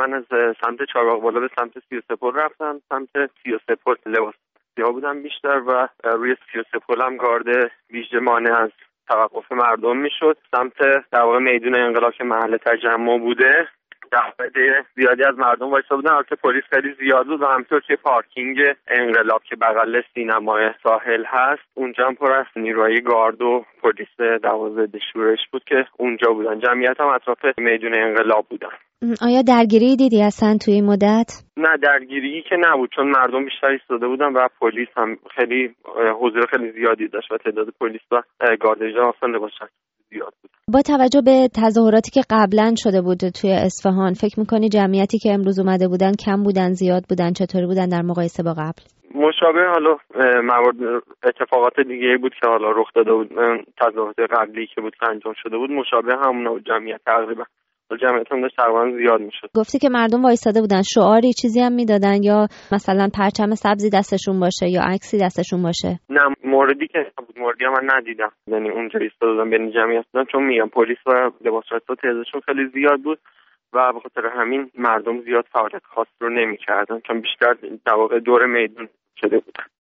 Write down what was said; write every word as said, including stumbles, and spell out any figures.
من از سمت چهارباغ بالا به سمت سی و سه پل رفتم. سمت سی و سه پل لباس سیاه بودم بیشتر و روی سی و سه پل هم گارد ویژه مانع از توقف مردم میشد. سمت در واقع میدون انقلاب که محل تجمع بوده تعداد زیادی از مردم وایسا بودن. البته پلیس خیلی زیاد بود و همینطور که پارکینگ انقلاب که بغل سینمای ساحل هست اونجا هم پر از نیروهای گارد و پلیس دوازده شورش بود که اونجا بودن. جمعیت هم اطراف میدون انقلاب بودن. آیا درگیری دیدی اصلا توی این مدت؟ نه درگیری که نبود، چون مردم بیشتر ایستاده بودن و پلیس هم خیلی حضور خیلی زیادی داشت و تعداد پلیس و گاردجا اصلا لباس زیاد بود. با توجه به تظاهراتی که قبلا شده بود توی اصفهان، فکر میکنی جمعیتی که امروز اومده بودن کم بودن، زیاد بودن، چطوری بودن در مقایسه با قبل؟ مشابه حالا موارد اتفاقات دیگه بود که حالا رخ داده بود، تظاهرات قبلی که بود که انجام شده بود مشابه همون جمعیت تقریبا جمعیت هم داشت تقریبا زیاد میشد. گفتی که مردم وایساده بودن، شعاری چیزی هم میدادن یا مثلا پرچم سبزی دستشون باشه یا عکسی دستشون باشه؟ نه موردی که بود، موردی هم من ندیدم، یعنی اونجا ایستاده بودن بین جمعیت بودن، چون میگم پلیس و لباس رسا تعدادشون خیلی زیاد بود و به خاطر همین مردم زیاد فعالیت خاص رو نمیکردن، چون بیشتر در واقع دور میدون شده بودن.